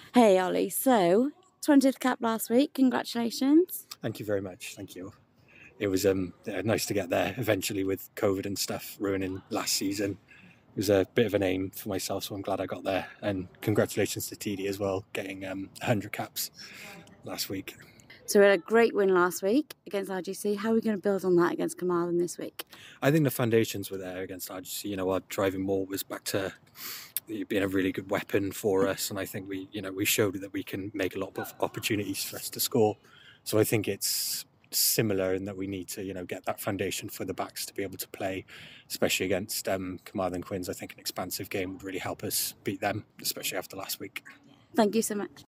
Hey Ollie, so 20th cap last week, congratulations. Thank you very much. Thank you. It was nice to get there eventually with COVID and stuff ruining last season. It was a bit of an aim for myself, so I'm glad I got there. And congratulations to TD as well, getting 100 caps last week. So we had a great win last week against RGC. How are we going to build on that against Carmarthen this week? I think the foundations were there against RGC. You know, our driving maul was back to being a really good weapon for us, and I think we showed that we can make a lot of opportunities for us to score. So I think it's similar in that we need to get that foundation for the backs to be able to play, especially against Carmarthen Quins. I think an expansive game would really help us beat them, especially after last week. Thank you so much.